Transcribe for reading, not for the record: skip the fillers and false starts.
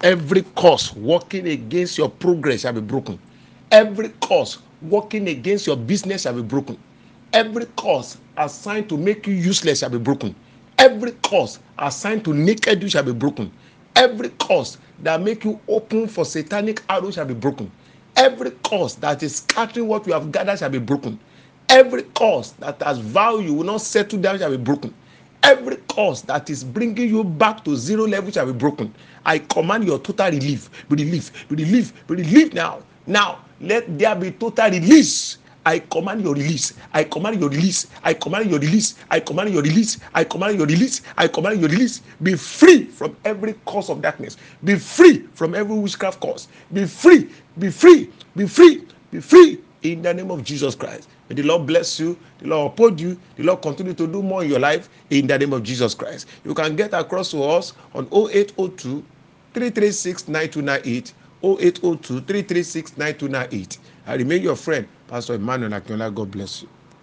Every curse working against your progress shall be broken. Every curse working against your business shall be broken. Every curse assigned to make you useless shall be broken. Every curse assigned to naked you shall be broken. Every curse that make you open for satanic arrows shall be broken. Every curse that is scattering what you have gathered shall be broken. Every curse that has value will not settle down shall be broken. Every curse that is bringing you back to zero level shall be broken. I command your total relief. Be relief, be relief, be relief now. Now, let there be total release. I command your release. I command your release. I command your release. I command your release. I command your release. I command your release. Be free from every cause of darkness. Be free from every witchcraft cause. Be free. Be free. Be free. Be free in the name of Jesus Christ. May the Lord bless you. The Lord uphold you. The Lord continue to do more in your life in the name of Jesus Christ. You can get across to us on 0802 336 9298. 0802 336 9298. I remain your friend, Pastor Emmanuel Akinola. God bless you.